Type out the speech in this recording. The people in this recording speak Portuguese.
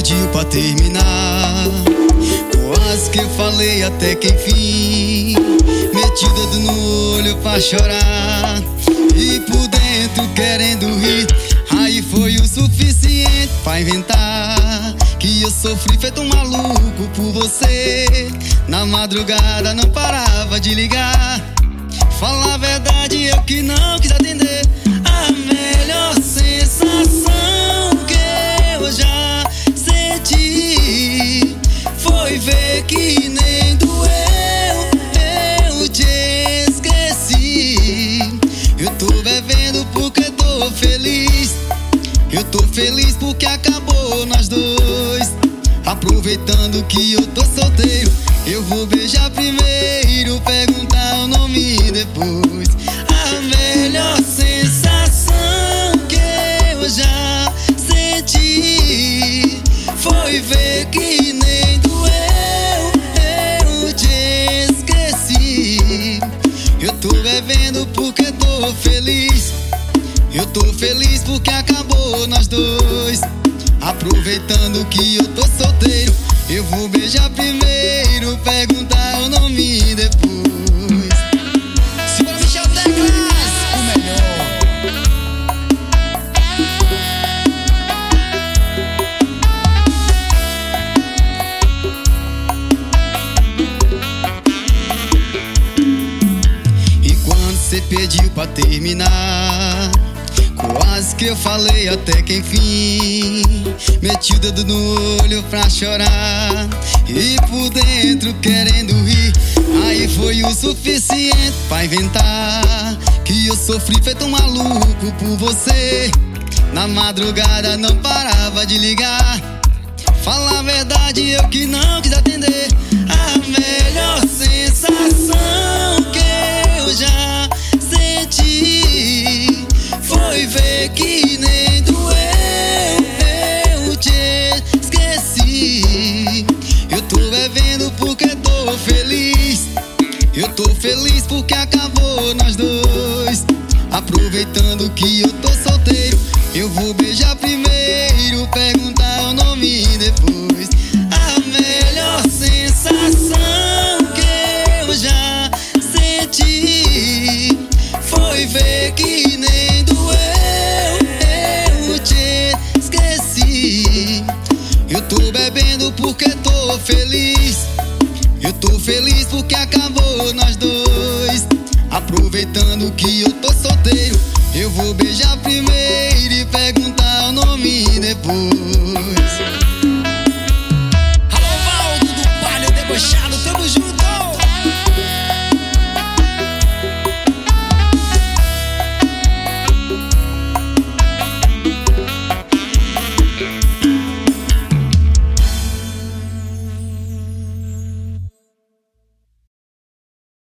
pediu pra terminar. Quase que eu falei até que enfim. Meti o dedo no olho pra chorar e por dentro querendo rir. Aí foi o suficiente pra inventar que eu sofri feito um maluco por você. Na madrugada não parava de ligar. Fala a verdade, eu que não quis atender. A melhor sensação que eu já senti foi ver que nem doeu, eu te esqueci. Eu tô bebendo porque tô feliz. Eu tô feliz porque acabou nós dois. Aproveitando que eu tô solteiro, eu vou beijar primeiro, perguntar o nome depois. A melhor sensação que eu já senti foi ver que nem doeu, eu te esqueci. Eu tô bebendo porque tô feliz. Eu tô feliz porque acabou nós dois. Aproveitando que eu tô solteiro, eu vou beijar primeiro, perguntar o nome depois. Simbora, Michel Teclas, o melhor. E quando cê pediu pra terminar, quase que eu falei até que enfim. Meti o dedo no olho pra chorar e por dentro querendo rir. Aí foi o suficiente pra inventar que eu sofri feito um maluco por você. Na madrugada não parava de ligar. Fala a verdade, eu que não quis atender. A melhor sensação que eu já senti foi ver que nem doeu, eu te esqueci. Eu tô bebendo porque tô feliz. Eu tô feliz porque acabou nós dois. Aproveitando que eu tô solteiro, eu vou beijar primeiro, perguntar o nome depois. A melhor sensação que eu já senti foi ver que nem doeu, eu te esqueci. Eu tô bebendo porque tô feliz. Eu tô feliz porque acabou nós dois. Aproveitando que eu tô solteiro,